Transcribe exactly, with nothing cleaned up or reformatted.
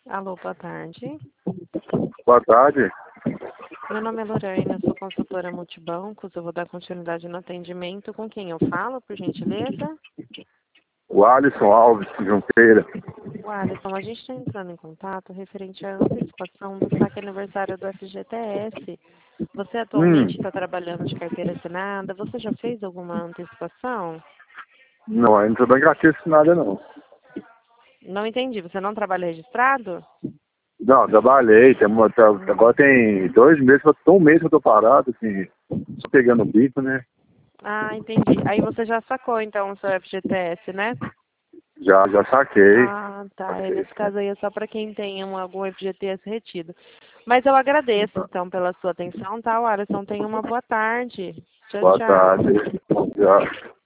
Alô, boa tarde. Boa tarde. Meu nome é Lorena, eu sou consultora multibancos. Eu vou dar continuidade no atendimento. Com quem eu falo, por gentileza? O Alisson Alves Junqueira. O Alisson, a gente está entrando em contato referente à antecipação do saque aniversário do F G T S. Você Hum, atualmente está trabalhando de carteira assinada? Você já fez alguma antecipação? não, aí não tô dando gatilho nada não. Não entendi. Você não trabalha registrado? Não, trabalhei, tem uma- tá- Hum. agora tem dois meses, que eu tô- um mês que eu tô parado, assim, só pegando o bico, né? Ah, entendi. Aí você já sacou, então, o seu F G T S, né? Já, já saquei. Ah, tá. É, Saquei. nesse caso aí é só para quem tem um, algum F G T S retido. Mas eu agradeço, então, pela sua atenção, tá, Alisson? Tenha uma boa tarde. Tchau, Boa tchau. tarde. Já.